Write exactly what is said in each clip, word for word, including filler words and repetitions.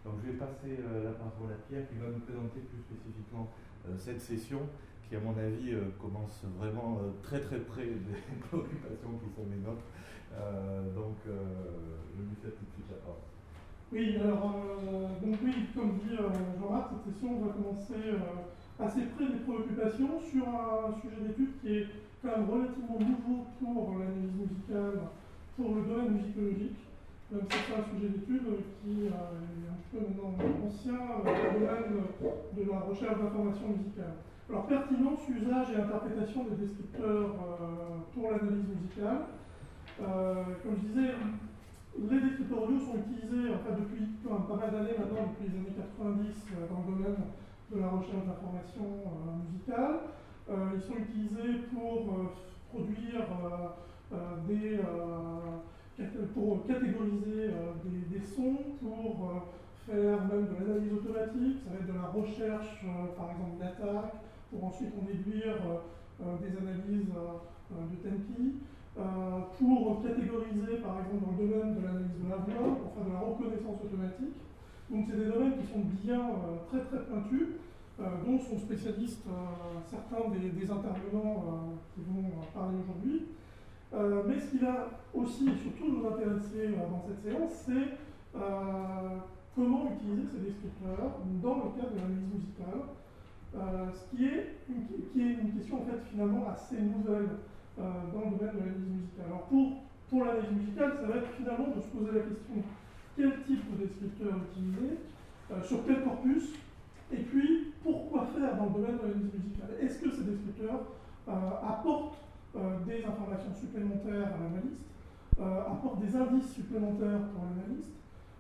Donc je vais passer euh, la parole à Pierre qui va nous présenter plus spécifiquement euh, cette session qui à mon avis euh, commence vraiment euh, très très près des préoccupations qui sont les nôtres. Euh, donc euh, je lui fais tout de suite la parole. Oui, alors, euh, donc oui, comme dit euh, Jean-Marc, cette session va commencer euh, assez près des préoccupations sur un sujet d'étude qui est quand même relativement nouveau pour l'analyse musicale, pour le domaine musicologique. Même si c'est un sujet d'étude qui euh, est un peu maintenant ancien, euh, dans le domaine de la recherche d'informations musicales. Alors, pertinence, usage et interprétation des descripteurs euh, pour l'analyse musicale. Euh, comme je disais, les descripteurs audio sont utilisés en fait, depuis enfin, pas mal d'années maintenant, depuis les années quatre-vingt-dix, euh, dans le domaine de la recherche d'informations euh, musicales. Euh, ils sont utilisés pour euh, produire euh, euh, des, euh, pour catégoriser euh, des, des sons, pour euh, faire même de l'analyse automatique, ça va être de la recherche, euh, par exemple d'attaque, pour ensuite en déduire euh, des analyses euh, de tempi. Euh, pour catégoriser, par exemple, dans le domaine de l'analyse de la voix, pour faire de la reconnaissance automatique. Donc, c'est des domaines qui sont bien euh, très très pointus, euh, dont sont spécialistes euh, certains des, des intervenants euh, qui vont parler aujourd'hui. Euh, mais ce qui va aussi et surtout nous intéresser euh, dans cette séance, c'est euh, comment utiliser ces descripteurs dans le cadre de l'analyse musicale, euh, ce qui est, une, qui est une question en fait finalement assez nouvelle Euh, dans le domaine de l'analyse musicale. Alors pour, pour l'analyse musicale, ça va être finalement de se poser la question quel type de descripteur utiliser, euh, sur quel corpus, et puis pourquoi faire dans le domaine de l'analyse musicale. Est-ce que ces descripteurs euh, apportent euh, des informations supplémentaires à l'analyste, euh, apportent des indices supplémentaires pour l'analyste,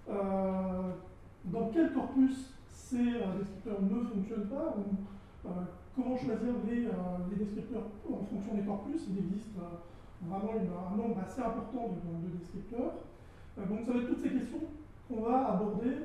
euh, dans quel corpus ces euh, descripteurs ne fonctionnent pas, ou euh, comment choisir les, euh, les descripteurs en fonction des corpus. Il existe euh, vraiment une, un nombre assez important de, de descripteurs. Euh, donc ça va être toutes ces questions qu'on va aborder.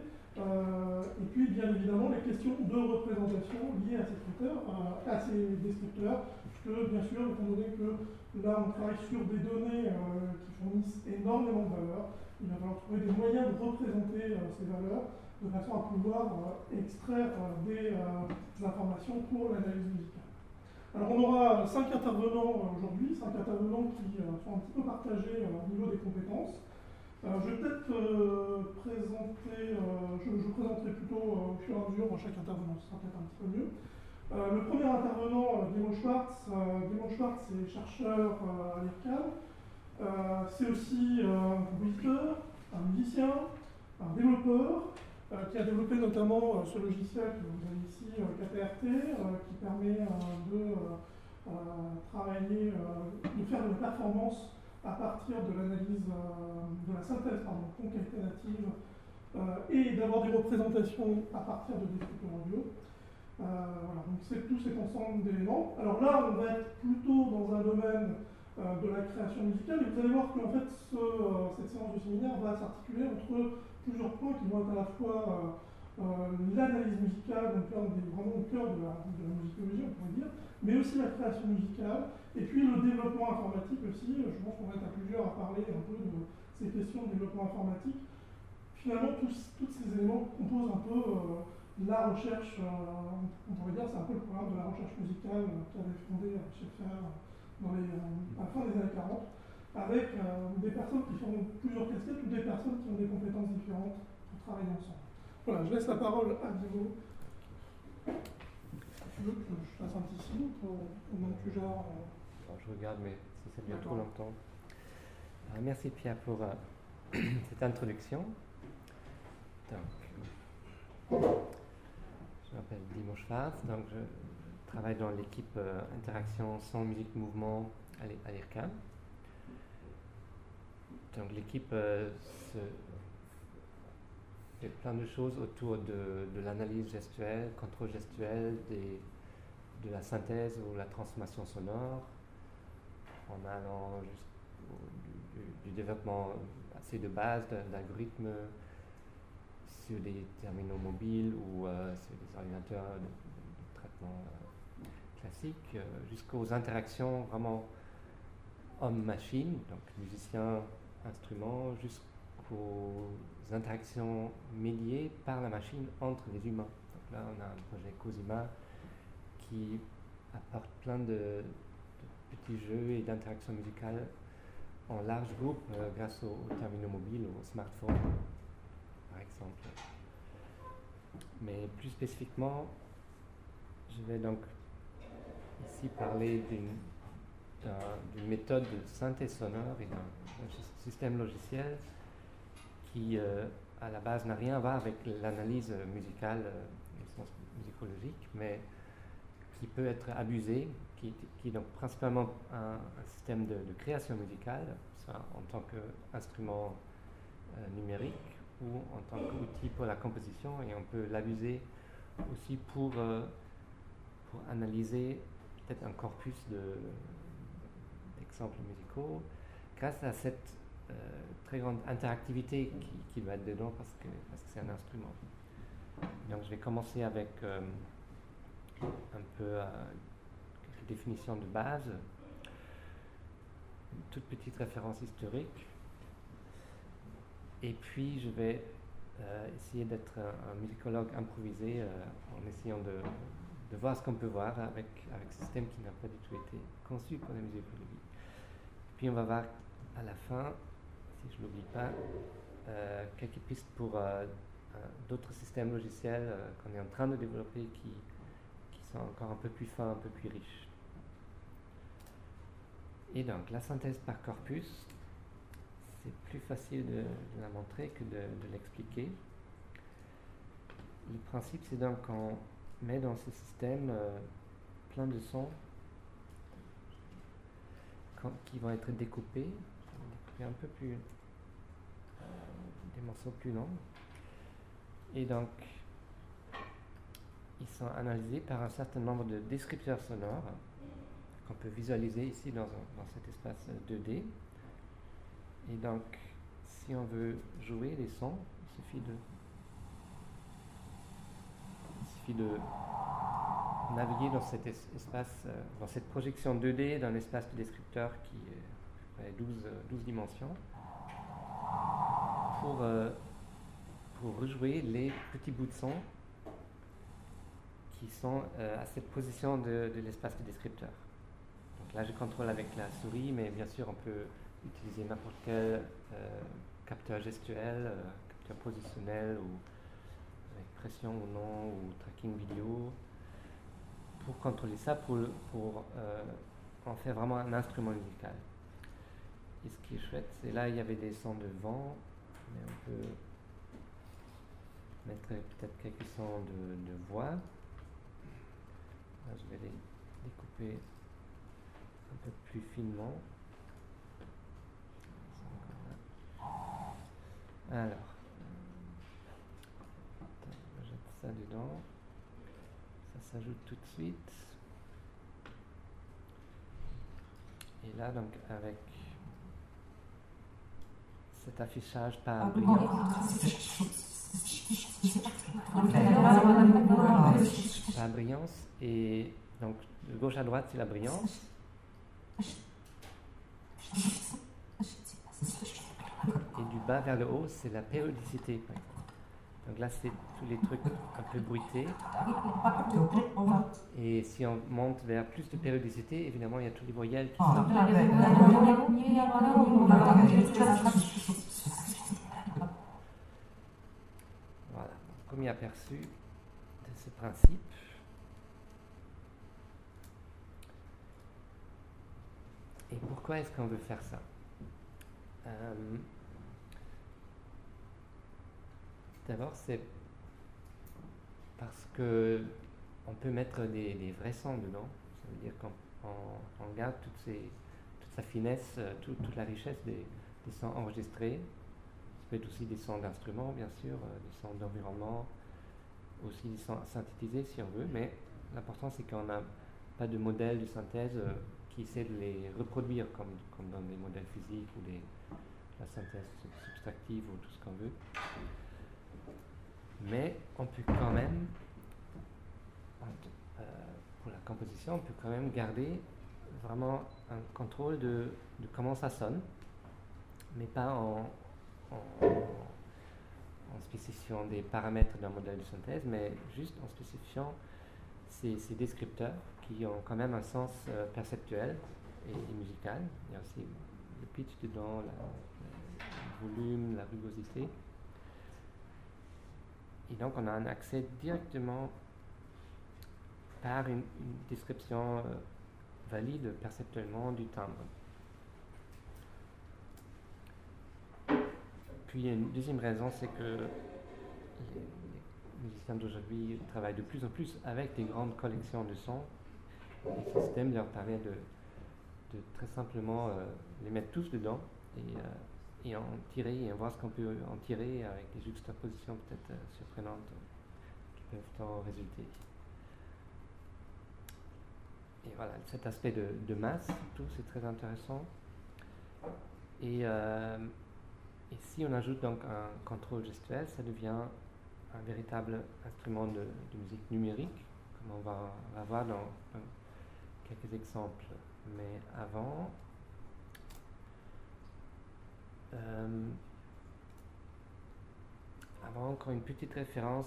Euh, et puis bien évidemment les questions de représentation liées à ces critères, euh, à ces descripteurs, puisque bien sûr, étant donné que là on travaille sur des données euh, qui fournissent énormément de valeurs, il va falloir trouver des moyens de représenter euh, ces valeurs de façon à pouvoir euh, extraire euh, des, euh, des informations pour l'analyse musicale. Alors on aura cinq intervenants euh, aujourd'hui, cinq intervenants qui euh, sont un petit peu partagés euh, au niveau des compétences. Euh, je vais peut-être euh, présenter, euh, je, je présenterai plutôt euh, au fur et à mesure chaque intervenant, ce sera peut-être un petit peu mieux. Euh, le premier intervenant, euh, Dimo Schwartz, euh, Dimo Schwartz est chercheur euh, à l'I R C A M. Euh, c'est aussi euh, un compositeur, un musicien, un développeur, euh, qui a développé notamment euh, ce logiciel que vous avez ici, euh, K T R T, euh, qui permet euh, de euh, travailler, euh, de faire de la performance à partir de l'analyse, euh, de la synthèse, pardon, concaténative, euh, et d'avoir des représentations à partir de descripteurs audio. Euh, voilà, donc c'est tout cet ensemble d'éléments. Alors là, on va être plutôt dans un domaine euh, de la création musicale, et vous allez voir qu'en fait, ce, euh, cette séance de séminaire va s'articuler entre plusieurs points qui vont être à la fois euh, euh, l'analyse musicale, donc là on est vraiment au cœur de la, de la musicologie, on pourrait dire, mais aussi la création musicale, et puis le développement informatique aussi. Je pense qu'on va être à plusieurs à parler un peu de ces questions de développement informatique. Finalement, tous, tous ces éléments composent un peu euh, la recherche, euh, on pourrait dire, c'est un peu le programme de la recherche musicale euh, qu'avait fondé euh, Schaeffer dans les, euh, à la fin des années quarante, avec euh, des personnes qui font plusieurs casquettes ou des personnes qui ont des compétences différentes pour travailler ensemble. Voilà, je laisse la parole à Diego. Tu veux que je fasse un petit signe pour, au moment que tu gères euh... bon, je regarde, mais si ça dure trop longtemps. Alors, merci Pierre pour euh, cette introduction. Donc, je m'appelle Dimo Schwartz, donc je travaille dans l'équipe euh, Interaction Son, Musique, Mouvement à l'I R C A M. Donc l'équipe euh, se fait plein de choses autour de, de l'analyse gestuelle, contrôle gestuel, des, de la synthèse ou la transformation sonore, en allant jusqu'au du, du, du développement assez de base d'algorithmes sur des terminaux mobiles ou euh, sur des ordinateurs de, de, de traitement euh, classique, euh, jusqu'aux interactions vraiment homme-machine, donc musicien, instrument, jusqu'aux aux interactions médiées par la machine entre les humains. Donc là, on a un projet Cosima qui apporte plein de, de petits jeux et d'interactions musicales en large groupe euh, grâce aux, aux terminaux mobiles, aux smartphones, par exemple. Mais plus spécifiquement, je vais donc ici parler d'une, d'un, d'une méthode de synthèse sonore et d'un, d'un système logiciel qui, euh, à la base, n'a rien à voir avec l'analyse musicale, euh, au sens musicologique, mais qui peut être abusé, qui, qui est donc principalement un, un système de, de création musicale, soit en tant qu'instrument euh, numérique ou en tant qu'outil pour la composition, et on peut l'abuser aussi pour, euh, pour analyser peut-être un corpus de, d'exemples musicaux grâce à cette euh, très grande interactivité qui, qui doit être dedans parce que, parce que c'est un instrument. Donc je vais commencer avec euh, un peu euh, quelques définitions de base, une toute petite référence historique, et puis je vais euh, essayer d'être un, un musicologue improvisé euh, en essayant de, de voir ce qu'on peut voir avec, avec ce système qui n'a pas du tout été conçu pour la musicologie. Puis on va voir à la fin, si je ne l'oublie pas, euh, quelques pistes pour euh, euh, d'autres systèmes logiciels euh, qu'on est en train de développer qui sont encore un peu plus fins, un peu plus riches. Et donc, la synthèse par corpus, c'est plus facile de, de la montrer que de, de l'expliquer. Le principe, c'est donc qu'on met dans ce système euh, plein de sons quand, qui vont être découpés, découpés un peu plus, euh, des morceaux plus longs. Et donc, ils sont analysés par un certain nombre de descripteurs sonores qu'on peut visualiser ici dans, un, dans cet espace deux D. Et donc, si on veut jouer les sons, il suffit de, il suffit de naviguer dans cet es- espace, euh, dans cette projection deux D d'un espace de descripteur qui est douze, douze dimensions, pour, euh, pour rejouer les petits bouts de son qui sont euh, à cette position de, de l'espace de descripteur. Donc là, je contrôle avec la souris, mais bien sûr, on peut utiliser n'importe quel euh, capteur gestuel, euh, capteur positionnel, ou avec pression ou non, ou tracking vidéo, pour contrôler ça, pour, pour euh, en faire vraiment un instrument musical. Et ce qui est chouette, c'est là, il y avait des sons de vent, mais on peut mettre peut-être quelques sons de, de voix. Là, je vais les découper un peu plus finement. Alors, attends, je jette ça dedans. Ça s'ajoute tout de suite. Et là, donc, avec cet affichage par brillance, par brillance, et donc de gauche à droite, c'est la brillance. Et du bas vers le haut, c'est la périodicité. Donc là, c'est tous les trucs un peu bruités. Et si on monte vers plus de périodicité, évidemment, il y a tous les voyelles qui sortent. Voilà, premier aperçu de ce principe. Et pourquoi est-ce qu'on veut faire ça? euh, D'abord, c'est parce que on peut mettre des, des vrais sons dedans. Ça veut dire qu'on on, on garde toutes ces, toute sa finesse, euh, tout, toute la richesse des, des sons enregistrés. Ça peut être aussi des sons d'instruments, bien sûr, euh, des sons d'environnement, aussi des sons synthétisés si on veut, mais l'important c'est qu'on n'a pas de modèle de synthèse euh, qui essaie de les reproduire comme, comme dans des modèles physiques ou des, la synthèse subtractive ou tout ce qu'on veut. Mais on peut quand même, euh, pour la composition, on peut quand même garder vraiment un contrôle de, de comment ça sonne, mais pas en, en, en spécifiant des paramètres d'un modèle de synthèse, mais juste en spécifiant ces, ces descripteurs qui ont quand même un sens euh, perceptuel et, et musical. Il y a aussi le pitch dedans, la, la, le volume, la rugosité. Et donc on a un accès directement par une, une description euh, valide perceptuellement du timbre. Puis une deuxième raison, c'est que les, les musiciens d'aujourd'hui travaillent de plus en plus avec des grandes collections de sons. Et ce système leur permet de, de très simplement euh, les mettre tous dedans et, euh, et en tirer, et voir ce qu'on peut en tirer avec des juxtapositions peut-être euh, surprenantes euh, qui peuvent en résulter. Et voilà, cet aspect de, de masse, tout, c'est très intéressant. Et, euh, et si on ajoute donc un contrôle gestuel, ça devient un véritable instrument de, de musique numérique, comme on va, on va voir dans, dans quelques exemples. Mais avant, euh, avant encore une petite référence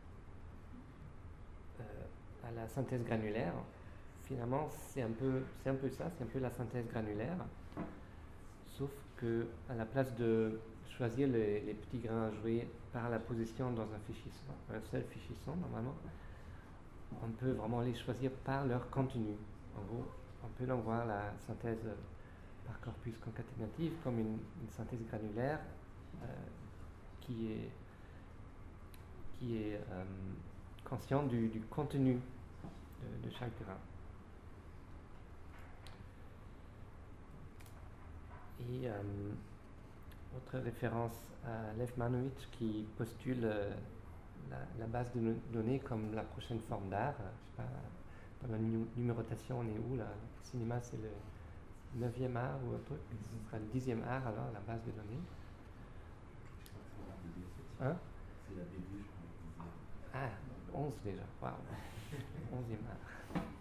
euh, à la synthèse granulaire. Finalement, c'est un peu, c'est un peu ça, c'est un peu la synthèse granulaire, sauf que à la place de choisir les, les petits grains à jouer par la position dans un fichier son, un seul fichier son normalement, on peut vraiment les choisir par leur contenu. En gros, on peut donc voir la synthèse par corpus concaténatif comme une, une synthèse granulaire euh, qui est, qui est euh, consciente du, du contenu de, de chaque grain. Et euh, autre référence à Lev Manovich qui postule euh, la, la base de no- données comme la prochaine forme d'art. Je sais pas, dans la nu- numérotation, on est où là? Le cinéma, c'est le neuvième art ou un truc. Ce sera le dixième art alors, la base de données. Hein? C'est la B D, je crois. Ah, onze déjà. Waouh! onzième art. En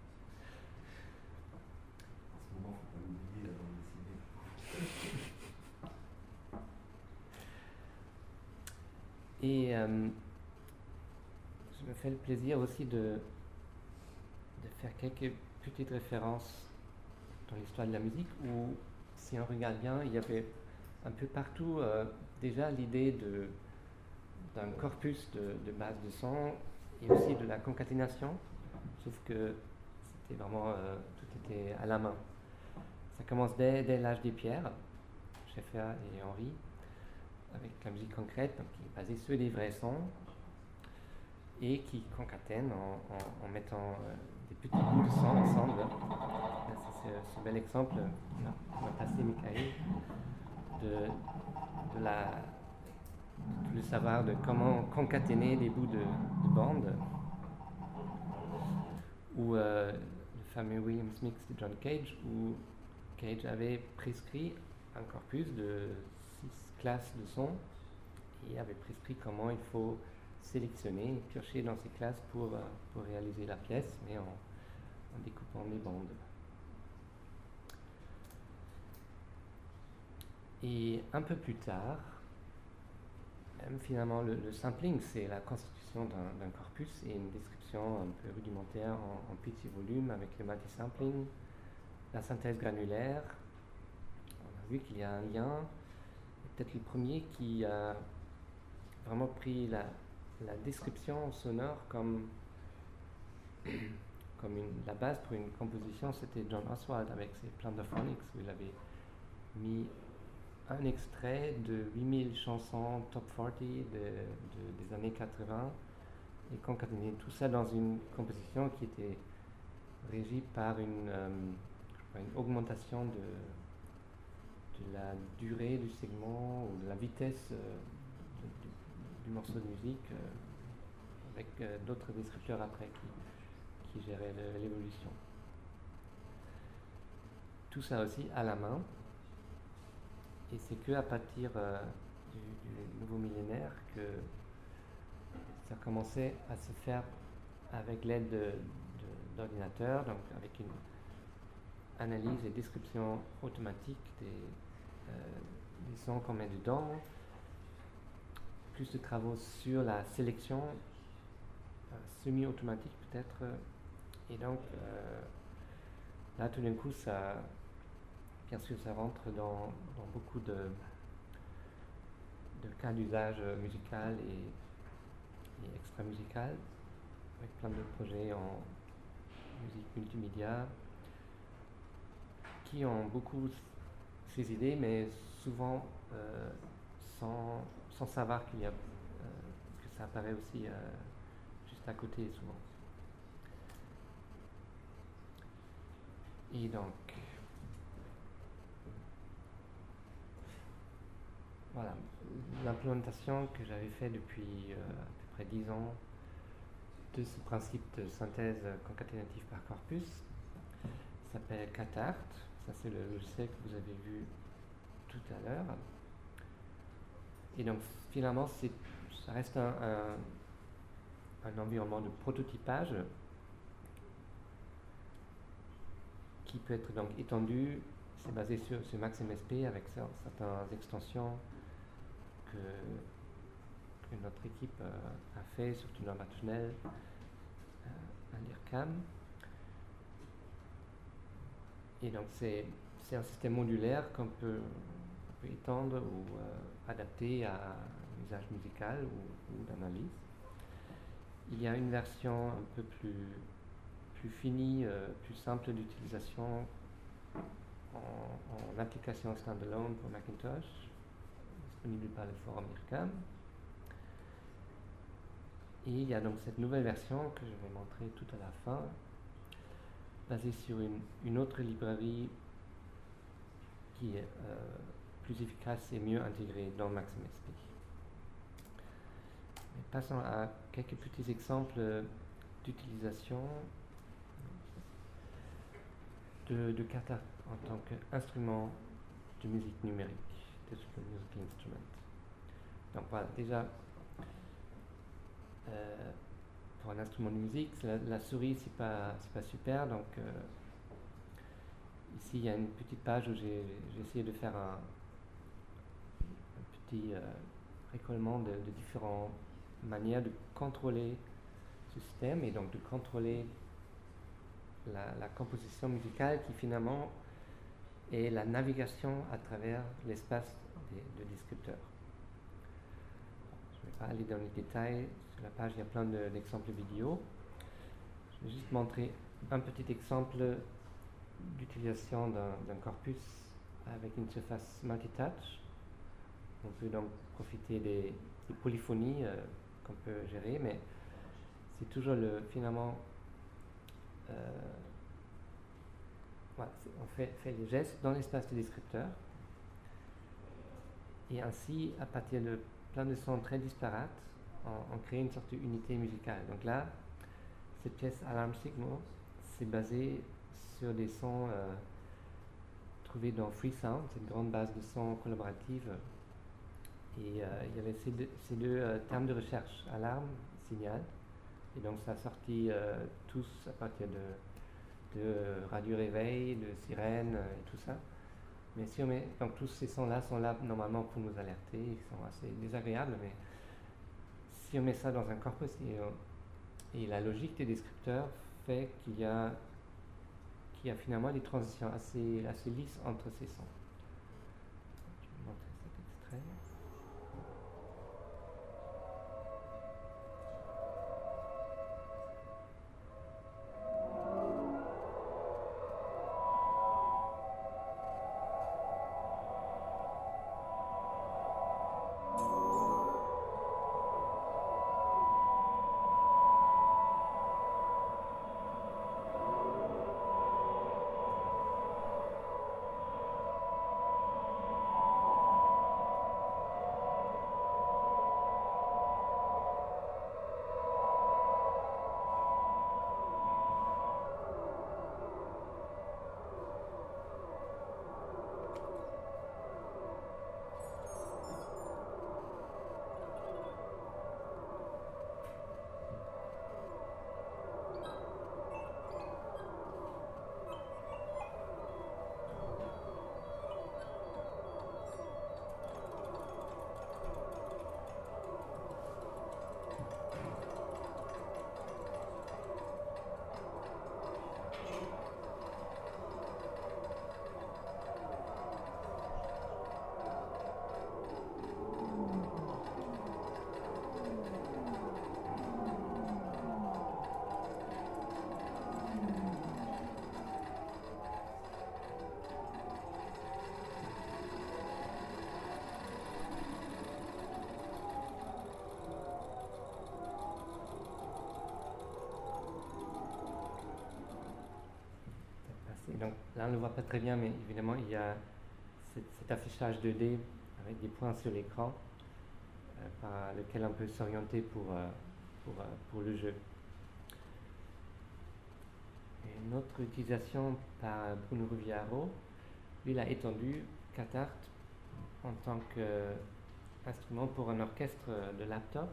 ce moment, il ne faut pas l'oublier avant de dessiner. Et euh, je me fais le plaisir aussi de, de faire quelques petites références dans l'histoire de la musique où, si on regarde bien, il y avait un peu partout euh, déjà l'idée de, d'un corpus de, de base de son et aussi de la concaténation, sauf que c'était vraiment, euh, tout était à la main. Ça commence dès, dès l'âge des pierres, Schaeffer et Henry, avec la musique concrète, donc qui est basée sur des vrais sons et qui concatène en, en, en mettant euh, des petits bouts de son ensemble. Là, c'est ce, ce bel exemple qu'on a passé, Michael, de, de, la, de tout le savoir de comment concaténer des bouts de, de bande, ou euh, le fameux Williams Mix de John Cage, où Cage avait prescrit un corpus de six classes de sons et avait prescrit comment il faut sélectionner et piocher dans ces classes pour, euh, pour réaliser la pièce, mais en, en découpant des bandes. Et un peu plus tard, même finalement le, le sampling, c'est la constitution d'un, d'un corpus et une description un peu rudimentaire en, en pitch et volume avec le multi-sampling, la synthèse granulaire. On a vu qu'il y a un lien, peut-être le premier qui a vraiment pris la, la description sonore comme, comme une, la base pour une composition, c'était John Oswald avec ses Plunderphonics, où il avait mis un extrait de huit mille chansons top quarante de, de, des années quatre-vingts et concaténé tout ça dans une composition qui était régie par une, euh, une augmentation de, de la durée du segment ou de la vitesse euh, de, de, du morceau de musique euh, avec euh, d'autres descripteurs après qui, qui géraient le, l'évolution. Tout ça aussi à la main. Et c'est qu'à partir euh, du, du nouveau millénaire que ça commençait à se faire avec l'aide de, de, d'ordinateurs, donc avec une analyse et description automatique des, euh, les sons qu'on met dedans, plus de travaux sur la sélection euh, semi-automatique peut-être. Et donc euh, là tout d'un coup ça, bien sûr ça rentre dans, dans beaucoup de, de cas d'usage musical et, et extra-musical, avec plein de projets en musique multimédia qui ont beaucoup ces idées, mais souvent euh, sans, sans savoir qu'il y a, euh, que ça apparaît aussi euh, juste à côté souvent. Et donc, voilà, l'implémentation que j'avais fait depuis euh, à peu près dix ans de ce principe de synthèse concaténative par corpus s'appelle Catart. Ça, c'est le logiciel que vous avez vu tout à l'heure. Et donc, finalement, c'est, ça reste un, un, un environnement de prototypage qui peut être donc étendu. C'est basé sur, sur MaxMSP avec certaines extensions que, que notre équipe euh, a fait, surtout dans Maternelle, euh, à l'IRCAM. Et donc c'est, c'est un système modulaire qu'on peut, on peut étendre ou euh, adapter à un usage musical ou, ou d'analyse. Il y a une version un peu plus, plus finie, euh, plus simple d'utilisation en, en application standalone pour Macintosh, disponible par le forum IRCAM. Et il y a donc cette nouvelle version que je vais montrer tout à la fin, basée sur une, une autre librairie qui est euh, plus efficace et mieux intégrée dans MaxMSP. Mais passons à quelques petits exemples d'utilisation de, de Catart en tant qu'instrument de musique numérique, Digital Musical Instrument. Donc voilà, déjà, euh, pour un instrument de musique, la, la souris c'est pas, c'est pas super, donc euh, ici il y a une petite page où j'ai, j'ai essayé de faire un, un petit euh, récollement de, de différentes manières de contrôler ce système et donc de contrôler la, la composition musicale qui finalement est la navigation à travers l'espace des, de descripteurs. Je ne vais pas aller dans les détails. Sur la page, il y a plein de, d'exemples vidéo. Je vais juste montrer un petit exemple d'utilisation d'un, d'un corpus avec une surface multitouch. On peut donc profiter des, des polyphonies euh, qu'on peut gérer, mais c'est toujours le, finalement, euh, voilà, on fait, fait les gestes dans l'espace de descripteur. Et ainsi, à partir de plein de sons très disparates, on, on crée une sorte d'unité musicale. Donc là, cette pièce Alarm Signal, c'est basé sur des sons euh, trouvés dans Freesound, cette grande base de sons collaborative. Et euh, il y avait ces deux, ces deux euh, termes de recherche, alarme, signal. Et donc ça a sorti euh, tous à partir de, de radio réveil, de sirène euh, et tout ça. Mais si on met, donc tous ces sons-là sont là normalement pour nous alerter, ils sont assez désagréables, mais si on met ça dans un corpus et, et la logique des descripteurs fait qu'il y a, qu'il y a finalement des transitions assez, assez lisses entre ces sons. Je vais montrer cet extrait. donc là on ne le voit pas très bien, mais évidemment il y a cet, cet affichage deux D avec des points sur l'écran euh, par lequel on peut s'orienter pour, euh, pour, euh, pour le jeu. Et une autre utilisation par Bruno Ruggiero, lui il a étendu Catart en tant qu'instrument pour un orchestre de laptop.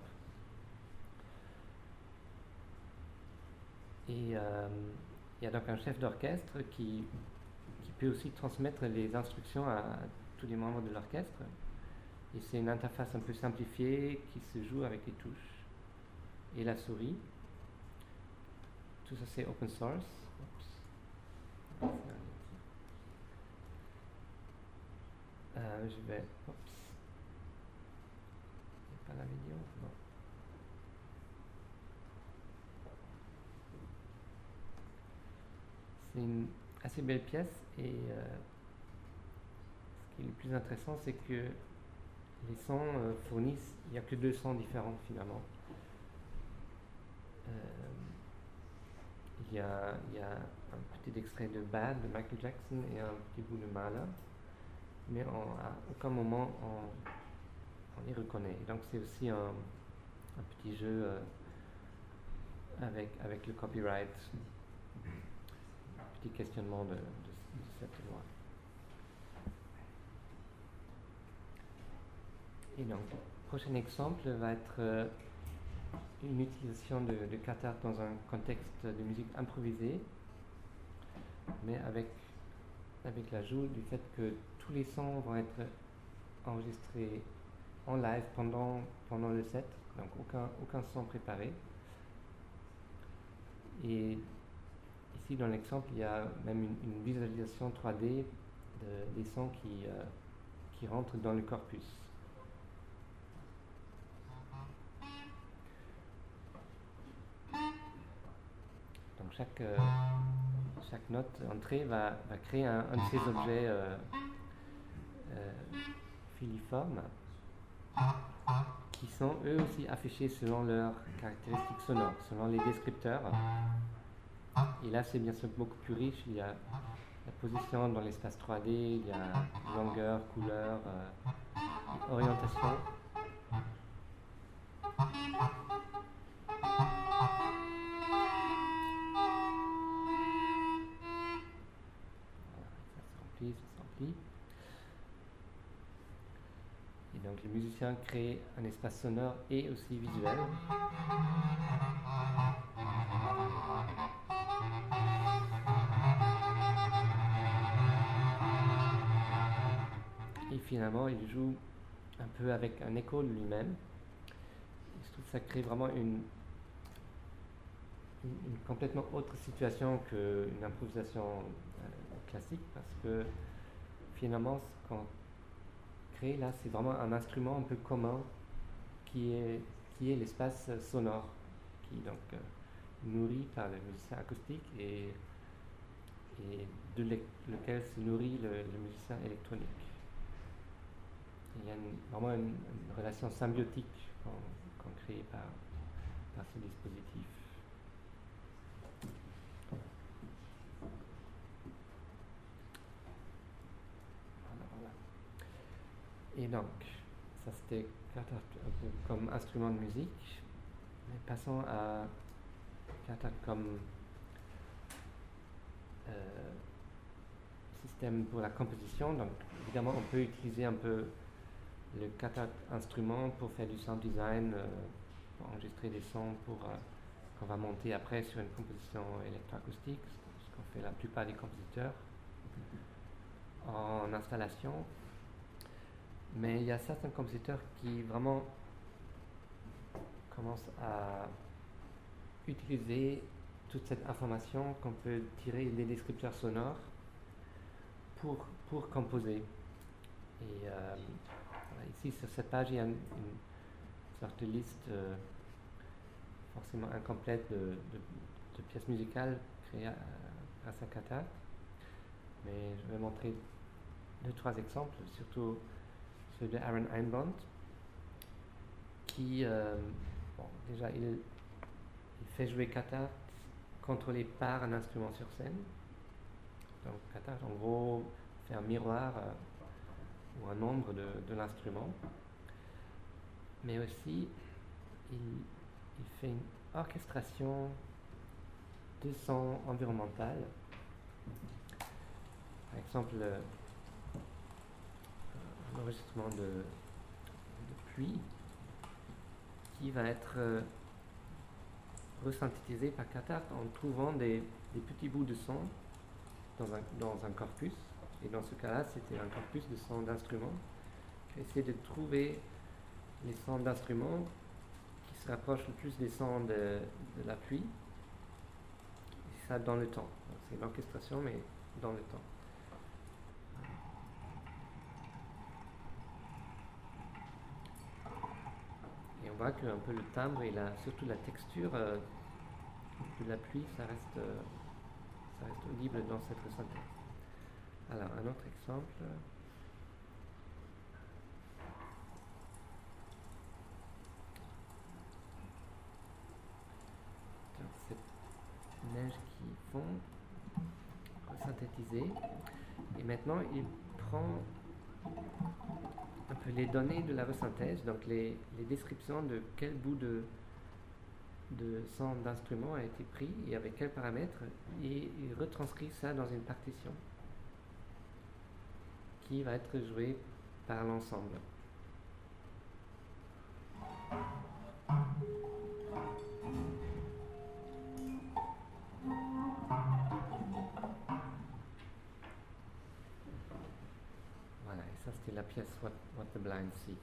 Et euh, il y a donc un chef d'orchestre qui, qui peut aussi transmettre les instructions à, à tous les membres de l'orchestre. Et c'est une interface un peu simplifiée qui se joue avec les touches et la souris. Tout ça c'est open source. Oups. Euh, je vais... Oups. C'est pas la vidéo, non. C'est une assez belle pièce et euh, ce qui est le plus intéressant, c'est que les sons euh, fournissent, il n'y a que deux sons différents finalement. Euh, il, y a, il y a un petit extrait de Bad de Michael Jackson et un petit bout de Mahler, mais on, à aucun moment on, on les reconnaît. Et donc c'est aussi un, un petit jeu euh, avec, avec le copyright. Petit questionnement de, de, de cette loi. Et donc, le prochain exemple va être euh, une utilisation de, de Catart dans un contexte de musique improvisée, mais avec, avec l'ajout du fait que tous les sons vont être enregistrés en live pendant, pendant le set, donc aucun, aucun son préparé. Et ici, dans l'exemple, il y a même une, une visualisation trois D de, des sons qui, euh, qui rentrent dans le corpus. Donc chaque, euh, chaque note entrée va, va créer un, un de ces objets euh, euh, filiformes qui sont eux aussi affichés selon leurs caractéristiques sonores, selon les descripteurs. Et là, c'est bien sûr beaucoup plus riche. Il y a la position dans l'espace trois D, il y a longueur, couleur, euh, orientation. Voilà, ça s'emplit, ça s'emplit. Et donc, les musiciens créent un espace sonore et aussi visuel. Et finalement, il joue un peu avec un écho de lui-même. Je trouve que ça crée vraiment une, une, une complètement autre situation qu'une improvisation euh, classique, parce que finalement, ce qu'on crée là, c'est vraiment un instrument un peu commun qui est, qui est l'espace sonore, qui est donc euh, nourri par le musicien acoustique et, et de lequel se nourrit le, le musicien électronique. Il y a une, vraiment une, une relation symbiotique qu'on, qu'on crée par, par ce dispositif. Voilà, voilà. Et donc, ça c'était Catart un peu comme instrument de musique. Mais passons à Catart comme euh, système pour la composition. Donc, évidemment, on peut utiliser un peu le Catart instrument pour faire du sound design, euh, pour enregistrer des sons pour, euh, qu'on va monter après sur une composition électroacoustique, ce qu'ont fait la plupart des compositeurs en installation. Mais il y a certains compositeurs qui vraiment commencent à utiliser toute cette information qu'on peut tirer des descripteurs sonores pour, pour composer. Et euh, ici, sur cette page, il y a une, une sorte de liste euh, forcément incomplète de, de, de pièces musicales créées à, grâce à Catart. Mais je vais montrer deux, trois exemples, surtout celui de Aaron Einbond, qui, euh, bon, déjà, il, il fait jouer Catart contrôlé par un instrument sur scène. Donc Qatar, en gros, fait un miroir euh, ou un ombre de, de l'instrument. Mais aussi, il, il fait une orchestration de son environnemental. Par exemple, euh, un enregistrement de, de pluie qui va être euh, resynthétisé par Qatar en trouvant des, des petits bouts de son dans un, dans un corpus. Et dans ce cas-là, c'était un corpus de sons d'instruments qui essaie de trouver les sons d'instruments qui se rapprochent le plus des sons de, de la pluie. Et ça dans le temps. Donc, c'est l'orchestration, mais dans le temps. Et on voit que un peu le timbre et la, surtout la texture euh, de la pluie, ça reste, euh, ça reste audible dans cette synthèse. Alors, un autre exemple. Donc, cette neige qui fond, synthétisée. Et maintenant, il prend un peu les données de la resynthèse, donc les, les descriptions de quel bout de, de son d'instrument a été pris et avec quels paramètres, et il retranscrit ça dans une partition qui va être jouée par l'ensemble. Voilà, et ça c'était la pièce What, What the Blind See.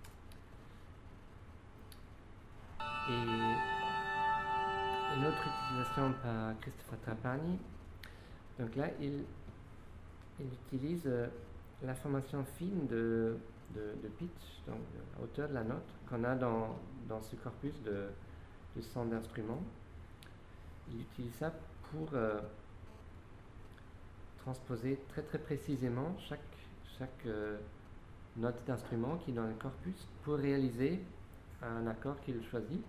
Et une autre utilisation par Christopher Trapani. Donc là, il, il utilise euh, l'information fine de, de, de pitch, donc de la hauteur de la note, qu'on a dans, dans ce corpus de, de sons d'instruments. Il utilise ça pour euh, transposer très très précisément chaque, chaque euh, note d'instrument qui est dans le corpus pour réaliser un accord qu'il choisit.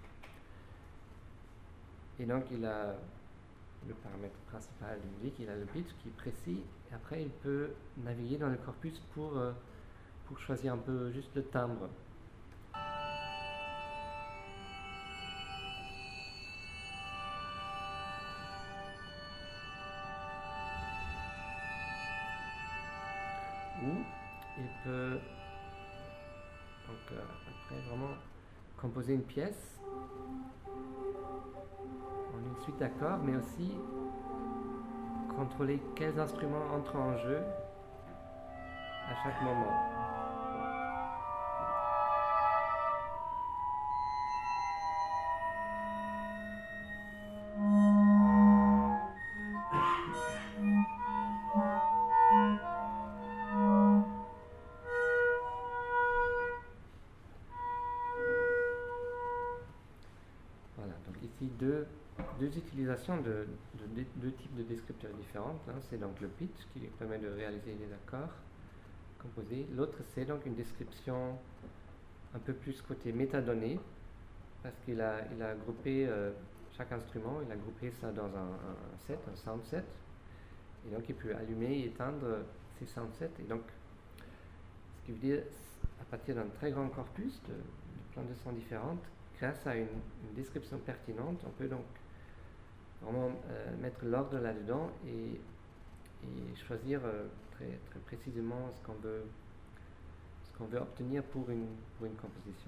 Et donc il a le paramètre principal de musique, il a le pitch qui est précis, et après il peut naviguer dans le corpus pour, euh, pour choisir un peu juste le timbre. Ou il peut donc euh, après vraiment composer une pièce en une suite d'accords, mais aussi contrôler quels instruments entrent en jeu à chaque moment. Voilà, donc ici deux Deux utilisations de, de, de deux types de descripteurs différents. Hein. C'est donc le pitch qui permet de réaliser les accords composés. L'autre, c'est donc une description un peu plus côté métadonnées, parce qu'il a, il a groupé euh, chaque instrument, il a groupé ça dans un, un set, un sound set. Et donc il peut allumer et éteindre ces sound sets. Et donc, ce qui veut dire, à partir d'un très grand corpus de, de plein de sons différentes, grâce à une, une description pertinente, on peut donc vraiment euh, mettre l'ordre là-dedans et, et choisir euh, très, très précisément ce qu'on veut, ce qu'on veut obtenir pour une, pour une composition.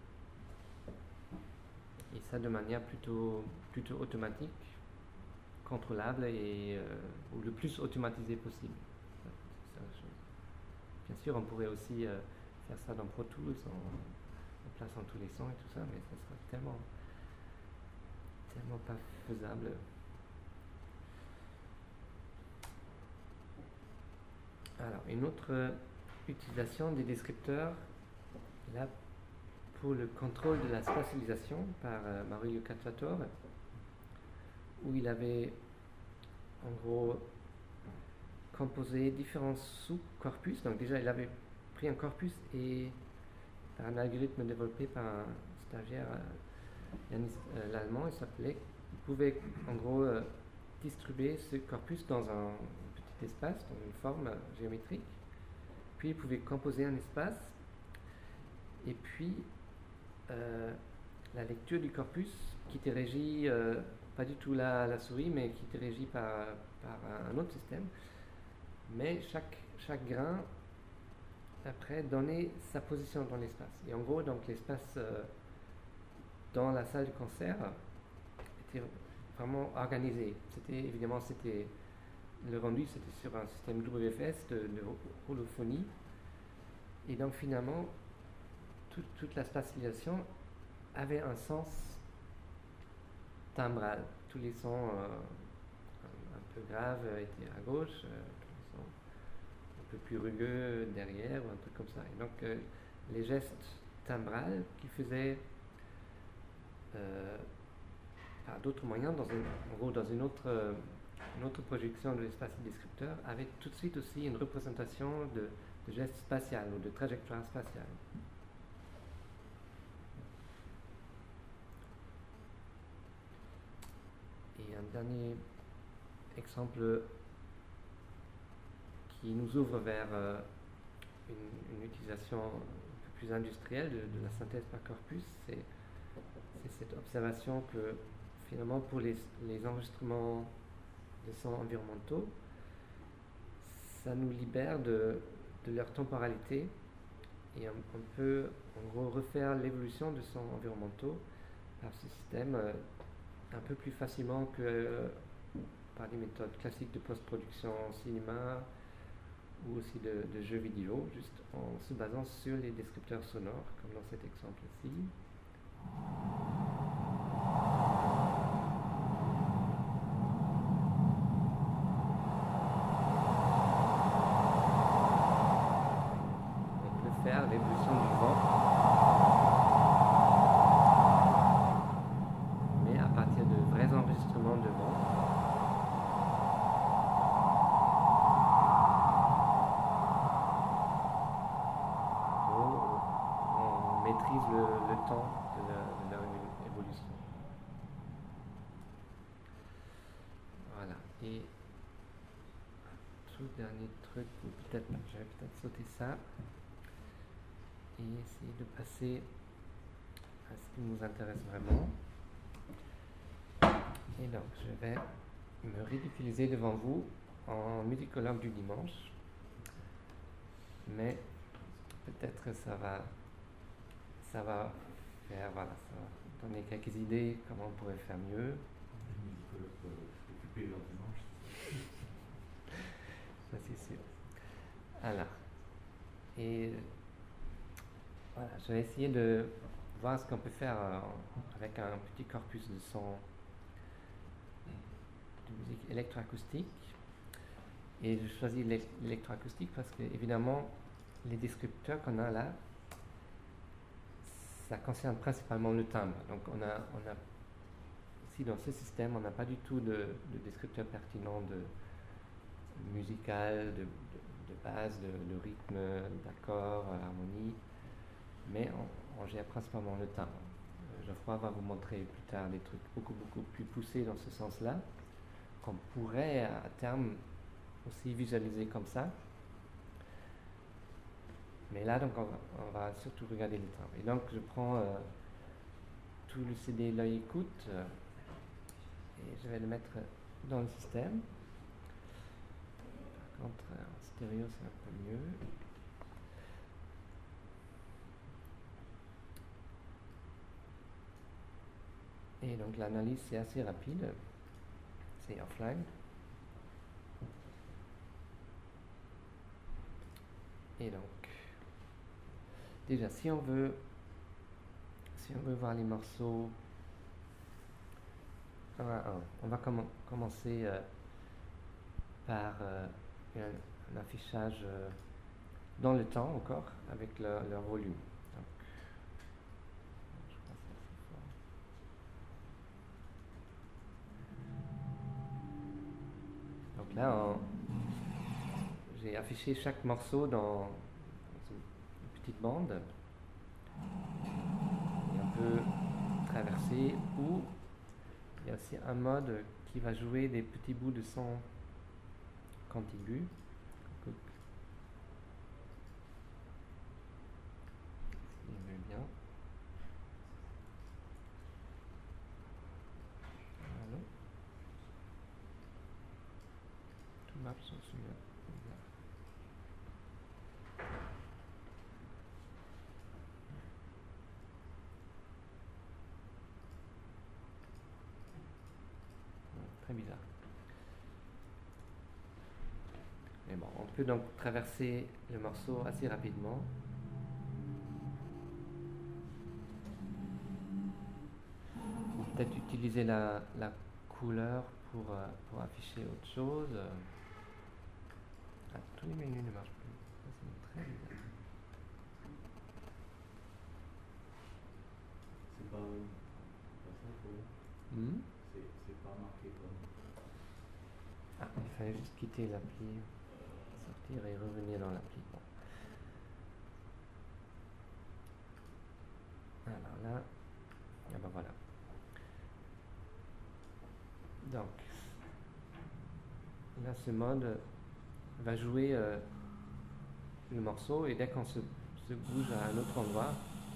Et ça de manière plutôt, plutôt automatique, contrôlable et euh, ou le plus automatisé possible. C'est ça la chose. Bien sûr, on pourrait aussi euh, faire ça dans Pro Tools en, en plaçant tous les sons et tout ça, mais ça sera tellement tellement pas faisable. Alors, une autre euh, utilisation des descripteurs, là, pour le contrôle de la spatialisation par euh, Maurizio Cacciatore, où il avait, en gros, composé différents sous-corpus. Donc déjà, il avait pris un corpus et, par un algorithme développé par un stagiaire, euh, Yanis, euh, l'allemand, il s'appelait, il pouvait en gros euh, distribuer ce corpus dans un petit espace, dans une forme géométrique. Puis il pouvait composer un espace. Et puis euh, la lecture du corpus qui était régie, euh, pas du tout la, la souris, mais qui était régie par, par un autre système. Mais chaque, chaque grain, après, donnait sa position dans l'espace. Et en gros, donc l'espace euh, dans la salle du concert était vraiment organisé. C'était, évidemment, c'était, le rendu, c'était sur un système W F S de, de holophonie. Et donc, finalement, tout, toute la spatialisation avait un sens timbral. Tous les sons euh, un, un peu graves étaient à gauche, euh, tous les sons un peu plus rugueux derrière, ou un truc comme ça. Et donc, euh, les gestes timbrales qui faisaient euh, par d'autres moyens, dans une, en gros, dans une autre, euh, une autre projection de l'espace descripteur, avaient tout de suite aussi une représentation de, de gestes spatial ou de trajectoire spatiale. Et un dernier exemple qui nous ouvre vers euh, une, une utilisation un peu plus industrielle de, de la synthèse par corpus, c'est, c'est cette observation que finalement pour les, les enregistrements de sons environnementaux, ça nous libère de, de leur temporalité et on, on peut en gros refaire l'évolution de sons environnementaux par ce système euh, un peu plus facilement que euh, par des méthodes classiques de post-production cinéma ou aussi de, de jeux vidéo, juste en se basant sur les descripteurs sonores, comme dans cet exemple-ci. On peut faire l'évolution du vent, mais à partir de vrais enregistrements de vent. Maîtrise le, le temps de, la, de leur évolution. Voilà. Et un tout dernier truc, ou peut-être, je vais peut-être sauter ça et essayer de passer à ce qui nous intéresse vraiment. Et donc, je vais me ridiculiser devant vous en musicologue du dimanche, mais peut-être ça va ça va faire, voilà, ça va donner quelques idées comment on pourrait faire mieux. Les musicologues peuvent occuper leur dimanche. Ça c'est sûr. Alors, et voilà, je vais essayer de voir ce qu'on peut faire euh, avec un petit corpus de son de musique électroacoustique. Et je choisis l'électroacoustique parce que, évidemment, les descripteurs qu'on a là, ça concerne principalement le timbre. Donc on a, on a ici dans ce système, on n'a pas du tout de, de descripteur pertinent de musical, de, de, de base, de, de rythme, d'accord, harmonie, mais on, on gère principalement le timbre. Euh, Geoffroy va vous montrer plus tard des trucs beaucoup beaucoup plus poussés dans ce sens-là, qu'on pourrait à terme aussi visualiser comme ça. Mais là, donc, on va, on va surtout regarder les timbres. Et donc, je prends euh, tout le C D L'œil écoute euh, et je vais le mettre dans le système. Par contre, en stéréo, c'est un peu mieux. Et donc, l'analyse, c'est assez rapide. C'est offline. Et donc, déjà, si on veut, si on veut voir les morceaux un à un, on va comm commencer euh, par euh, un, un affichage euh, dans le temps encore, avec leur, leur volume. Donc, je crois que c'est fort. Donc là, j'ai affiché chaque morceau dans, dans une petite bande. Et on peut traverser, ou il y a aussi un mode qui va jouer des petits bouts de son contigus. Il veut bien. Allô? Tout marche sur celui-là. Très bizarre. Mais bon, on peut donc traverser le morceau assez rapidement. Peut-être utiliser la, la couleur pour, euh, pour afficher autre chose. Ah, tous les menus ne marchent plus. Ça, c'est très bizarre. C'est pas, pas ça pour Hmm? C'est c'est pas marqué comme. Ah, il fallait juste quitter l'appli, sortir et revenir dans l'appli. Bon. Alors là, ah ben voilà. Donc, là, ce mode va jouer euh, le morceau et dès qu'on se, se bouge à un autre endroit,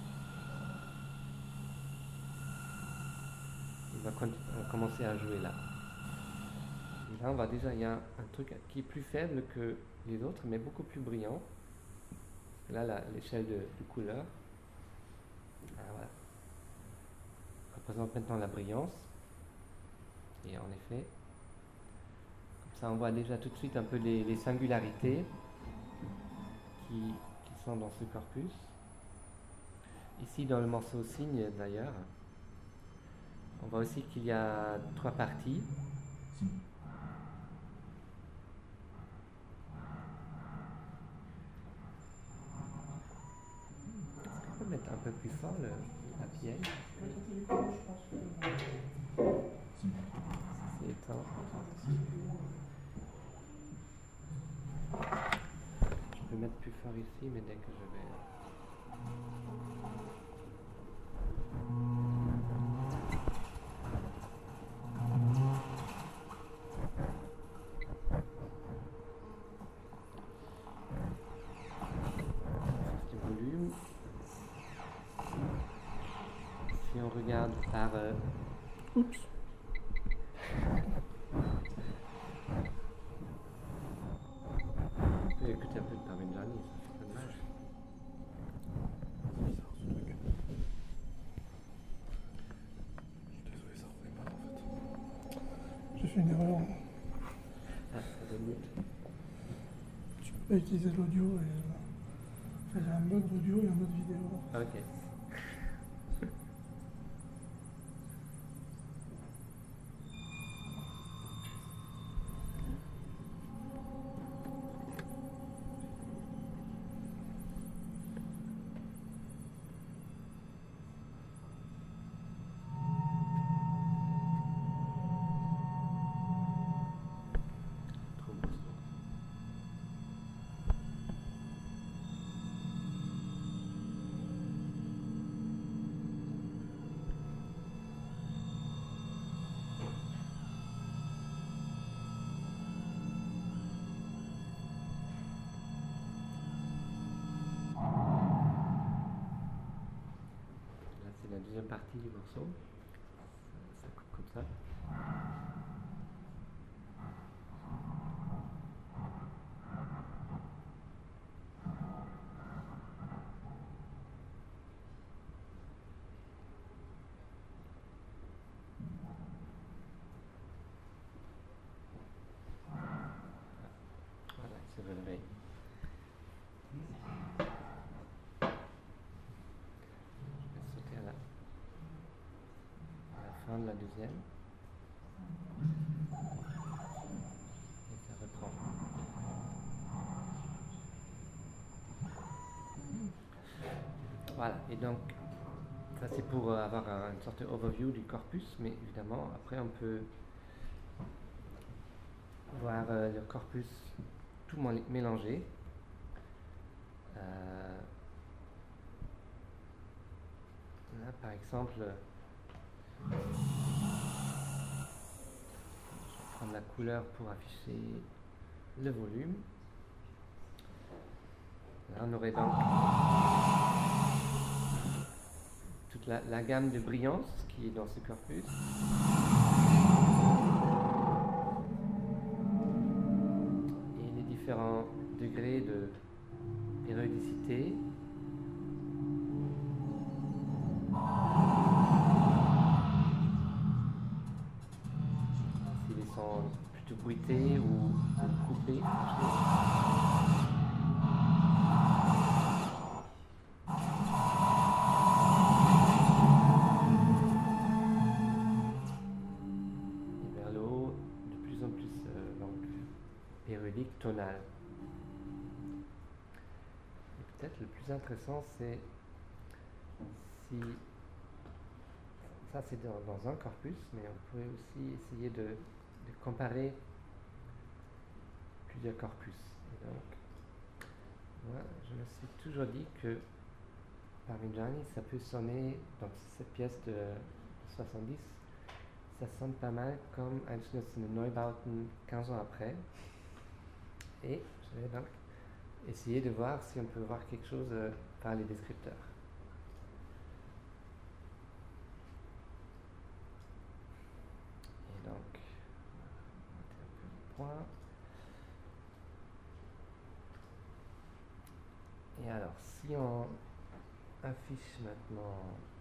il va con- euh, commencer à jouer là. Et là, on voit déjà, il y a un, un truc qui est plus faible que les autres, mais beaucoup plus brillant. Là, la- l'échelle de, de couleur. Ah, voilà. Représente maintenant la brillance. Et en effet, comme ça on voit déjà tout de suite un peu les, les singularités qui, qui sont dans ce corpus. Ici dans le morceau signe d'ailleurs, on voit aussi qu'il y a trois parties. Est-ce qu'on peut mettre un peu plus fort le, la pièce? C'est éteint. Je peux mettre plus fort ici, mais dès que je vais... Du volume. Si on regarde par... Euh... Oups. On peut écouter un peu de Parmigiani, ça c'est dommage. Je suis désolé, ça revenait pas en fait. J'ai fait une erreur. Ah, ça donne mieux. Tu peux pas utiliser l'audio et. Enfin, il y a un mode audio et un mode vidéo. Ok. Trop beau ce nom. Là, c'est la deuxième partie du morceau. Ça, ça coupe comme ça. Voilà, il s'est relevé. Je vais sauter à la, à la fin de la deuxième. Et ça reprend. Voilà, et donc ça c'est pour euh, avoir un- une sorte d'overview du corpus, mais évidemment après on peut voir euh, le corpus tout mol- mélangé. Euh, là par exemple, couleur pour afficher le volume. Là, on aurait donc toute la, la gamme de brillance qui est dans ce corpus. Et les différents degrés de périodicité. S'ils sont plutôt bruités ou coupés. Tonal. Et peut-être le plus intéressant, c'est si ça c'est dans, dans un corpus, mais on pourrait aussi essayer de, de comparer plusieurs corpus. Et donc, moi, je me suis toujours dit que Parmigiani, ça peut sonner dans cette pièce de, de soixante-dix, ça sonne pas mal comme Einstürzende Neubauten quinze ans après. Et je vais donc essayer de voir si on peut voir quelque chose euh, par les descripteurs. Et donc, on va mettre un peu de points. Et alors, si on affiche maintenant,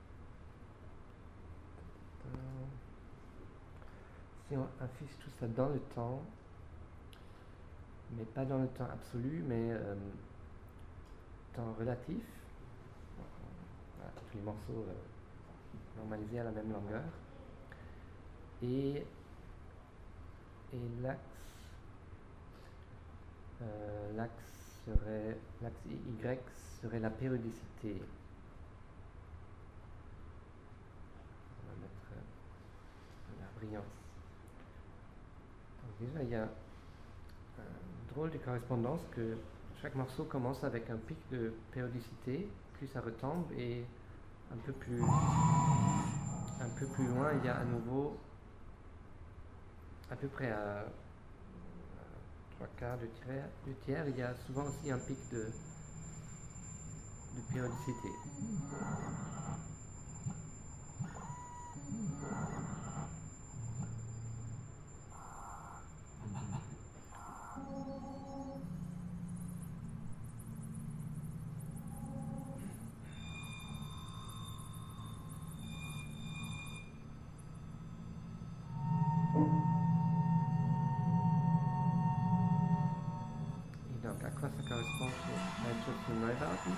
si on affiche tout ça dans le temps, mais pas dans le temps absolu, mais euh, temps relatif. Voilà, tous les morceaux euh, normalisés à la même longueur. Et, et l'axe, euh, l'axe serait, l'axe Y serait la périodicité. On va mettre euh, la brillance. Donc déjà, il y a drôle de correspondance que chaque morceau commence avec un pic de périodicité, puis ça retombe et un peu plus un peu plus loin il y a à nouveau à peu près à, à trois quarts du tiers, du tiers il y a souvent aussi un pic de, de périodicité. À quoi ça correspond chez Einstürzende Neubauten?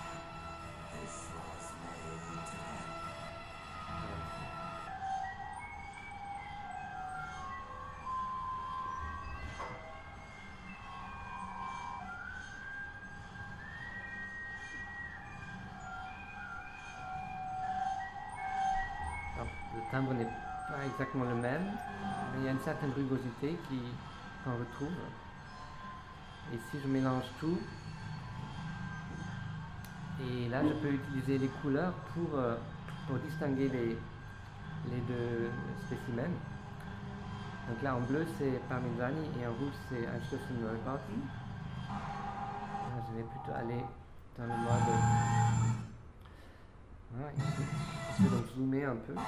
Alors, le timbre n'est pas exactement le même, mais il y a une certaine rugosité qui, qu'on retrouve. Et si je mélange tout, et là je peux utiliser les couleurs pour, euh, pour distinguer les, les deux spécimens. Donc là en bleu c'est Parmigiani et en rouge c'est Einstürzende Neubauten. Là je vais plutôt aller dans le mode... Voilà, on peut, on peut donc zoomer un peu.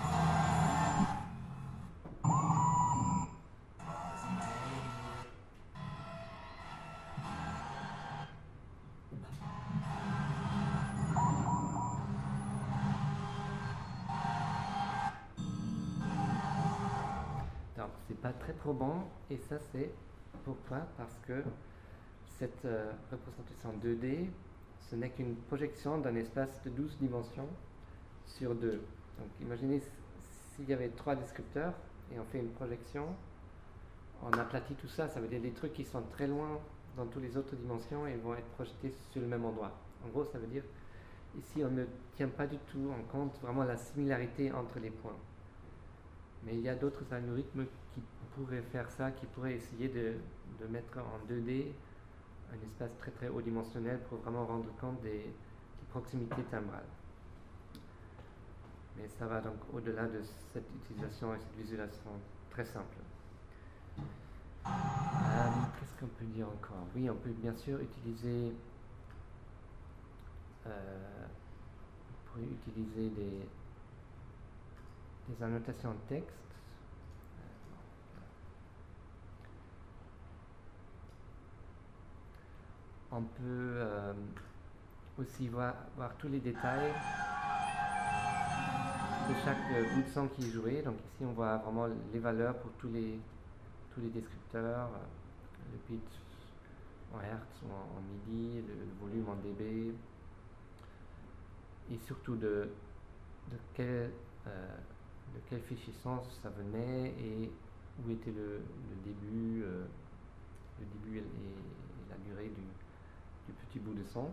C'est pas très probant, et ça c'est pourquoi? Parce que cette euh, représentation deux D, ce n'est qu'une projection d'un espace de douze dimensions sur deux. Donc imaginez s'il y avait trois descripteurs et on fait une projection, on aplatit tout ça, ça veut dire des trucs qui sont très loin dans toutes les autres dimensions et vont être projetés sur le même endroit. En gros, ça veut dire ici on ne tient pas du tout en compte vraiment la similarité entre les points. Mais il y a d'autres algorithmes qui pourraient faire ça, qui pourraient essayer de, de mettre en deux D un espace très très haut dimensionnel pour vraiment rendre compte des, des proximités timbrales. Mais ça va donc au-delà de cette utilisation et cette visualisation très simple. Euh, Qu'est-ce qu'on peut dire encore? Oui, on peut bien sûr utiliser euh, on peut utiliser des, des annotations de texte. On peut euh, aussi voir, voir tous les détails de chaque euh, bout de son qui est joué. Donc ici on voit vraiment les valeurs pour tous les, tous les descripteurs, euh, le pitch en hertz ou en, en midi, le, le volume en dB, et surtout de, de, quel, euh, de quel fichier son ça venait et où était le, le début, euh, le début et, et la durée du, du petit bout de son.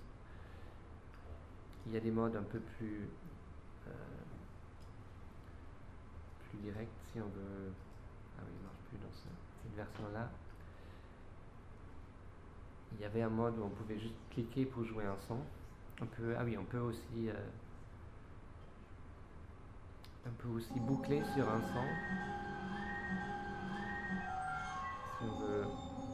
Il y a des modes un peu plus euh, plus directs si on veut. Ah oui, il ne marche plus dans ce, cette version-là. Il y avait un mode où on pouvait juste cliquer pour jouer un son. On peut, ah oui, on peut aussi euh, on peut aussi boucler sur un son. Si on veut.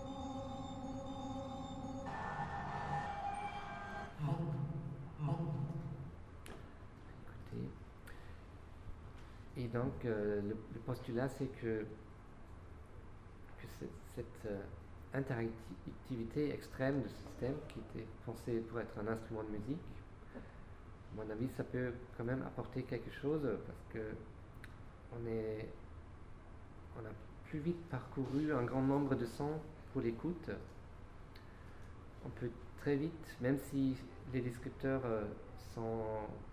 Écoutez. Et donc, euh, le, le postulat, c'est que, que cette, cette euh, interactivité extrême de ce système, qui était pensé pour être un instrument de musique, à mon avis, ça peut quand même apporter quelque chose, parce que on, est, on a plus vite parcouru un grand nombre de sons pour l'écoute. On peut très vite, même si les descripteurs euh, sont,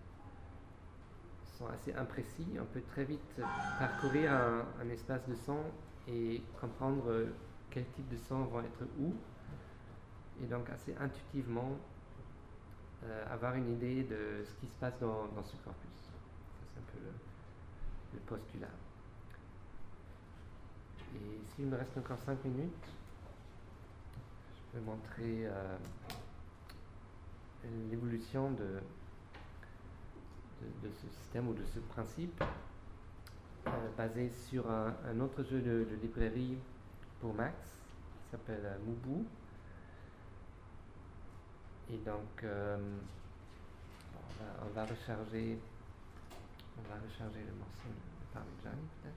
sont assez imprécis, on peut très vite parcourir un, un espace de son et comprendre euh, quel type de sons vont être où, et donc assez intuitivement euh, avoir une idée de ce qui se passe dans, dans ce corpus. Ça, c'est un peu le, le postulat. Et s'il me reste encore cinq minutes, je vais montrer euh, l'évolution de, de, de ce système ou de ce principe euh, basé sur un, un autre jeu de, de librairie pour Max qui s'appelle euh, Mubu. Et donc euh, on, va, on va recharger on va recharger le morceau de Parmesan peut-être.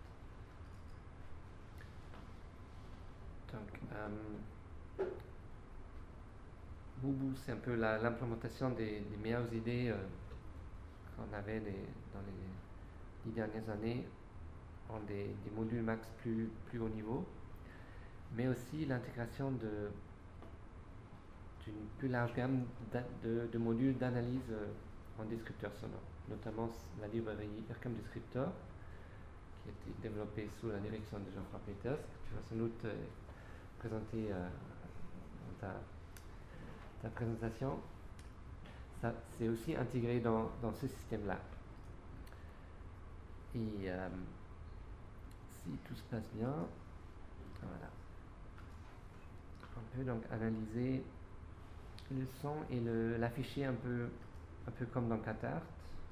Donc euh, Mubu, c'est un peu la, l'implémentation des, des meilleures idées euh, qu'on avait les, dans les dix dernières années en des, des modules Max plus, plus haut niveau, mais aussi l'intégration de, d'une plus large gamme de, de modules d'analyse euh, en descripteurs sonores, notamment la librairie IRCAM Descriptor, qui a été développée sous la direction de Geoffroy Peters, que tu vas sans doute euh, présenter euh, dans ta la présentation. Ça, c'est aussi intégré dans, dans ce système-là. Et euh, si tout se passe bien, voilà. On peut donc analyser le son et le, l'afficher un peu, un peu comme dans Catart,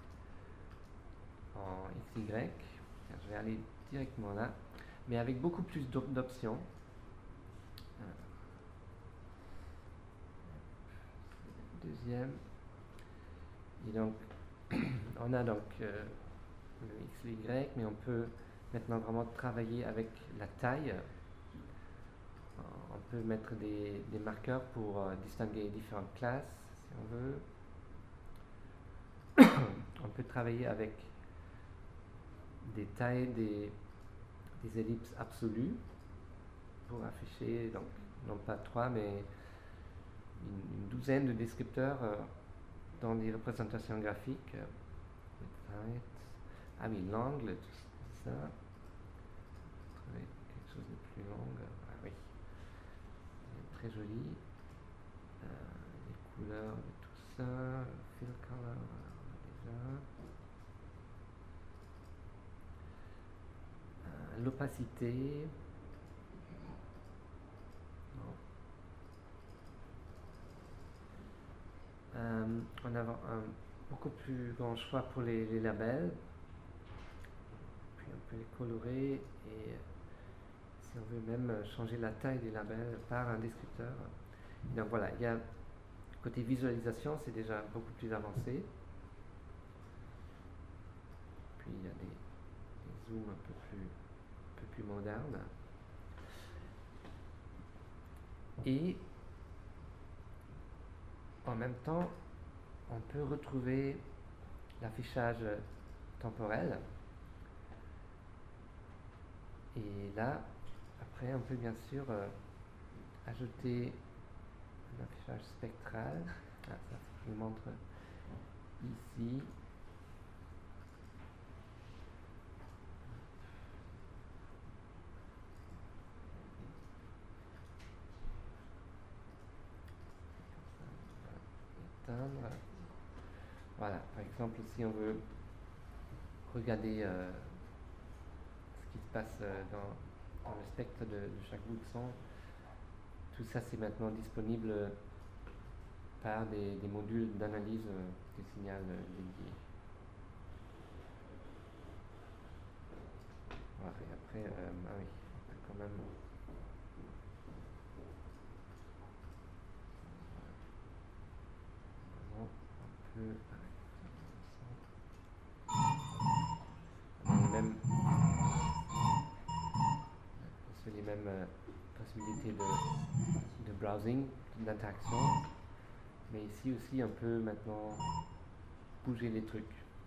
en X Y. Je vais aller directement là, mais avec beaucoup plus d'options. Deuxième. Et donc, on a donc euh, le X, le Y, mais on peut maintenant vraiment travailler avec la taille. On peut mettre des, des marqueurs pour euh, distinguer différentes classes, si on veut. On peut travailler avec des tailles, des, des ellipses absolues pour afficher, donc non pas trois, mais une, une douzaine de descripteurs euh, dans des représentations graphiques. Ah oui, l'angle, tout ça. Trouver quelque chose de plus long. Ah oui. Très joli. Euh, les couleurs de tout ça. Fill color, déjà. Euh, l'opacité. Non. Euh, on a un beaucoup plus grand choix pour les, les labels. Puis on peut les colorer et si on veut même changer la taille des labels par un descripteur. Donc voilà, il y a côté visualisation, c'est déjà beaucoup plus avancé. Puis il y a des, des zooms un peu plus, un peu plus modernes. Et en même temps, on peut retrouver l'affichage temporel. Et là, après, on peut bien sûr euh, ajouter un affichage spectral. Ah, ça, je vous montre ici. Éteindre. Voilà, par exemple, si on veut regarder euh, ce qui se passe euh, dans, dans le spectre de, de chaque bout de son, tout ça c'est maintenant disponible par des, des modules d'analyse euh, du signal euh, dédiés. Voilà, et après, euh, ah oui, on peut quand même. Vraiment, un peu. On a les mêmes, c'est les mêmes euh, possibilités de, de browsing, d'interaction, mais ici aussi on peut maintenant bouger les trucs.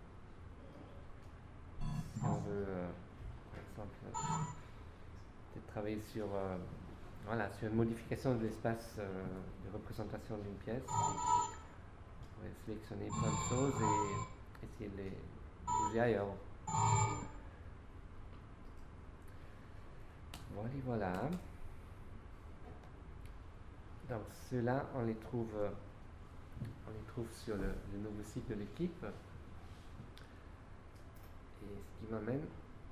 Si on veut, euh, par exemple, peut-être travailler sur, euh, voilà, sur une modification de l'espace euh, de représentation d'une pièce, on pourrait sélectionner plein de choses et essayer de les bouger ailleurs. Voilà, voilà. Donc ceux-là, on les trouve, on les trouve sur le, le nouveau site de l'équipe. Et ce qui m'amène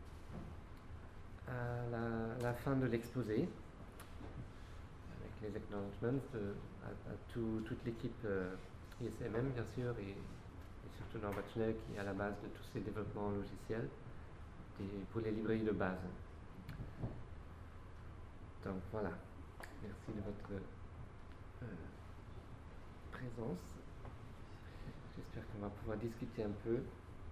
à la, la fin de l'exposé, avec les acknowledgements de, à, à tout, toute l'équipe euh, I S M M bien sûr, et, et surtout Norbert Schnell qui est à la base de tous ces développements logiciels et pour les librairies de base. Donc voilà, merci de votre euh, présence. J'espère qu'on va pouvoir discuter un peu.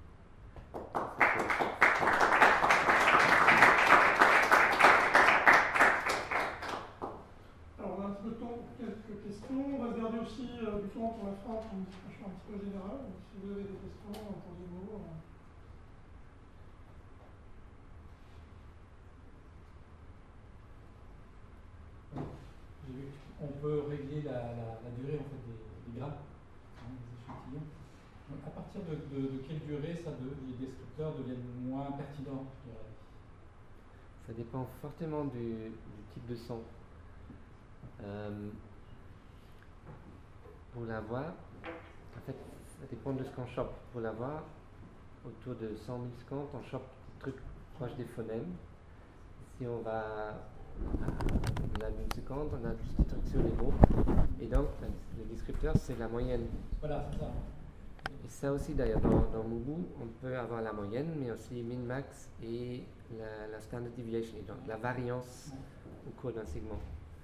Alors on a un petit peu de temps pour quelques questions. On va se garder aussi euh, du temps pour la fin pour une discussion un petit peu générale. Donc, si vous avez des questions, posez-nous. Euh, On peut régler la, la, la durée en fait, des, des graphes, hein, des échantillons. Donc, à partir de, de, de quelle durée ça de, les descripteurs deviennent moins pertinents, je dirais? Ça dépend fortement du, du type de son. Euh, pour la voix, en fait, ça dépend de ce qu'on chope. Pour la voix, autour de cent millisecondes, on chope des trucs proches des phonèmes. Si on va au-delà d'une seconde, on a juste des trucs sur les mots. Et donc, le descripteur, c'est la moyenne. Voilà, c'est ça. Et ça aussi, d'ailleurs, dans, dans Mubu, on peut avoir la moyenne, mais aussi min-max et la, la standard deviation, et donc la variance au cours d'un segment.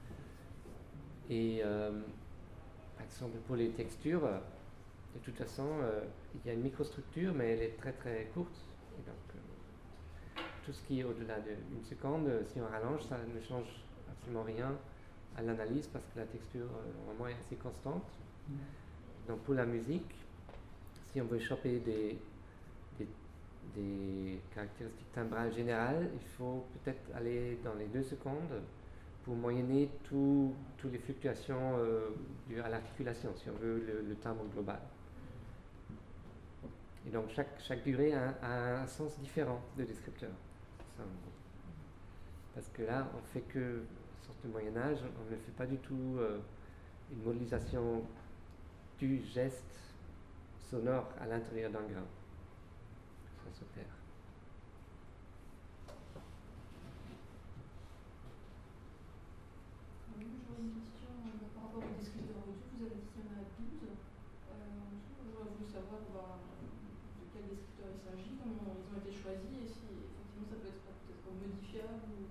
Et euh, par exemple, pour les textures, de toute façon, euh, il y a une microstructure, mais elle est très très courte. Et donc, euh, tout ce qui est au-delà d'une seconde, si on rallonge, ça ne change absolument rien à l'analyse parce que la texture, euh, vraiment, est assez constante. Donc, pour la musique, si on veut choper des, des, des caractéristiques timbrales générales, il faut peut-être aller dans les deux secondes pour moyenner toutes les fluctuations euh, dues à l'articulation, si on veut le, le timbre global. Et donc chaque, chaque durée a, a un sens différent de descripteur. Ça, parce que là, on fait que, une sorte de Moyen-Âge, on ne fait pas du tout euh, une modélisation du geste sonore à l'intérieur d'un grain. Ça s'opère. Oui, j'aurais une question euh, par rapport au descripteur audio. Vous avez dit qu'il y en a douze. Euh, J'aurais voulu savoir bah, de quel descripteur il s'agit, comment ils ont été choisis et si effectivement ça peut être peut-être modifiable ou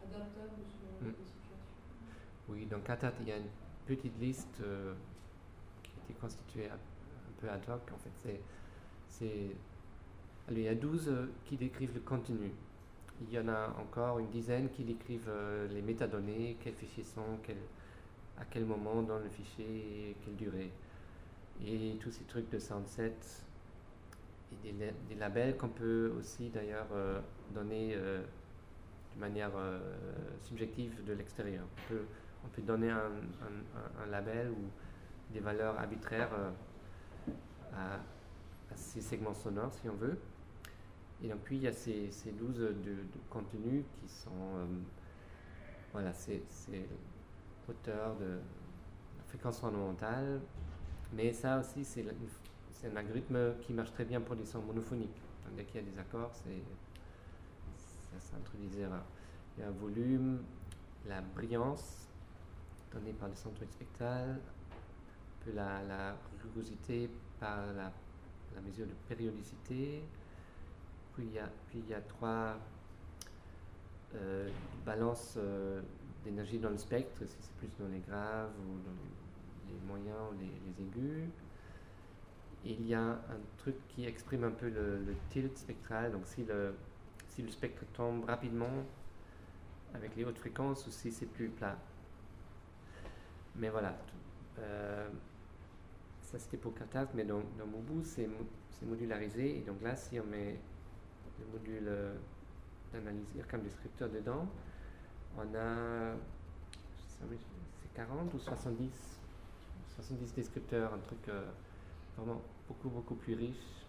adaptable selon Mm. les situations. Oui, dans Catat, il y a une petite liste euh, qui a été constituée un, un peu ad hoc. En fait, c'est, c'est, alors, il y a douze euh, qui décrivent le contenu. Il y en a encore une dizaine qui décrivent euh, les métadonnées, quels fichiers sont, quel, à quel moment dans le fichier, et quelle durée. Et tous ces trucs de soundset et des, la- des labels qu'on peut aussi d'ailleurs euh, donner euh, de manière euh, subjective de l'extérieur. On peut, on peut donner un, un- un- un label ou des valeurs arbitraires euh, à, à ces segments sonores si on veut. Et donc puis il y a ces, ces douze de, de contenus qui sont euh, voilà, c'est, c'est hauteur de la fréquence fondamentale, mais ça aussi c'est, la- une- c'est un algorithme qui marche très bien pour des sons monophoniques. Donc, dès qu'il y a des accords, c'est, ça, ça introduit des erreurs. Il y a un volume, la brillance donnée par le centroïde spectral, un peu la, la rugosité par la, la mesure de périodicité. Puis il y a, puis il y a trois euh, balances euh, d'énergie dans le spectre, si c'est plus dans les graves ou dans les, les moyens ou les, les aigus. Et il y a un truc qui exprime un peu le, le tilt spectral, donc si le, si le spectre tombe rapidement avec les hautes fréquences ou si c'est plus plat. Mais voilà, euh, ça c'était pour Catat, mais dans, dans Mubu c'est, c'est modularisé, et donc là si on met le module euh, d'analyse I R C A M descripteur dedans, on a, c'est quarante ou soixante-dix, soixante-dix descripteurs, un truc euh, vraiment beaucoup beaucoup plus riche.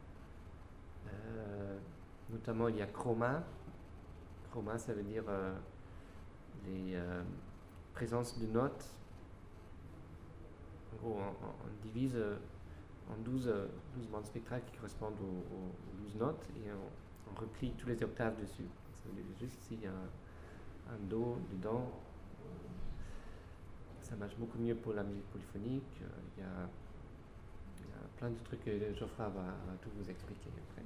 Euh, notamment il y a Chroma. Chroma ça veut dire euh, les euh, présences de notes. En gros on, on- on divise euh, en douze, euh, douze bandes spectrales qui correspondent aux, aux douze notes, et on, on replie tous les octaves dessus. Ça veut dire juste s'il y a un, un Do dedans, ça marche beaucoup mieux pour la musique polyphonique. Euh, Il y a, il y a plein de trucs que Geoffroy va, va tout vous expliquer après.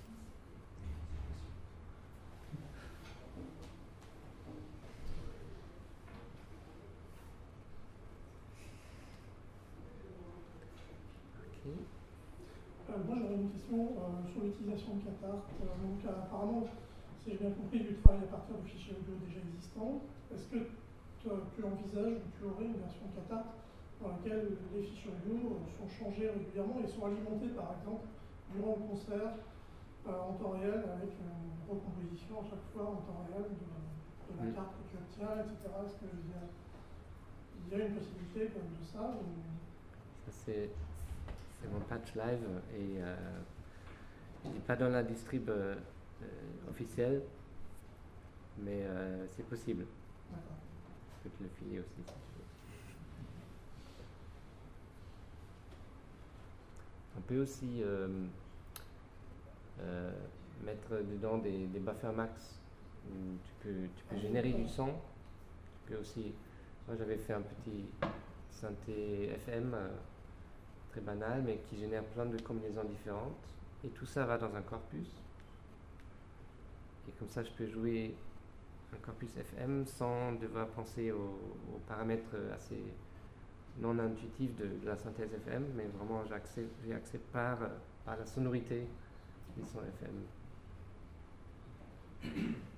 Ok. Euh, moi, j'aurais une question euh, sur l'utilisation de Catart. Euh, donc, euh, apparemment, si j'ai bien compris, tu travailles à partir de fichiers audio déjà existants. Est-ce que tu- tu envisages ou tu aurais une version Catart dans laquelle les fichiers audio euh, sont changés régulièrement et sont alimentés, par exemple, durant le concert euh, en temps réel, avec une recomposition à chaque fois en temps réel de, de la Mm. carte que tu obtiens, et cetera. Est-ce qu'il y a, il y a une possibilité comme de ça ou... Ça, c'est, c'est mon patch live, et euh, il n'est pas dans la distrib euh, euh, officielle, mais euh, c'est possible. D'accord. Je peux te le filer aussi si tu veux. On peut aussi euh, euh, mettre dedans des, des buffers max où tu peux, tu peux générer du son. Tu peux aussi. Moi j'avais fait un petit synthé F M euh, très banal, mais qui génère plein de combinaisons différentes. Et tout ça va dans un corpus. Et comme ça je peux jouer un corpus F M sans devoir penser aux, aux paramètres assez non intuitifs de, de la synthèse F M, mais vraiment j'ai accès, j'ai accès par, par la sonorité des sons F M.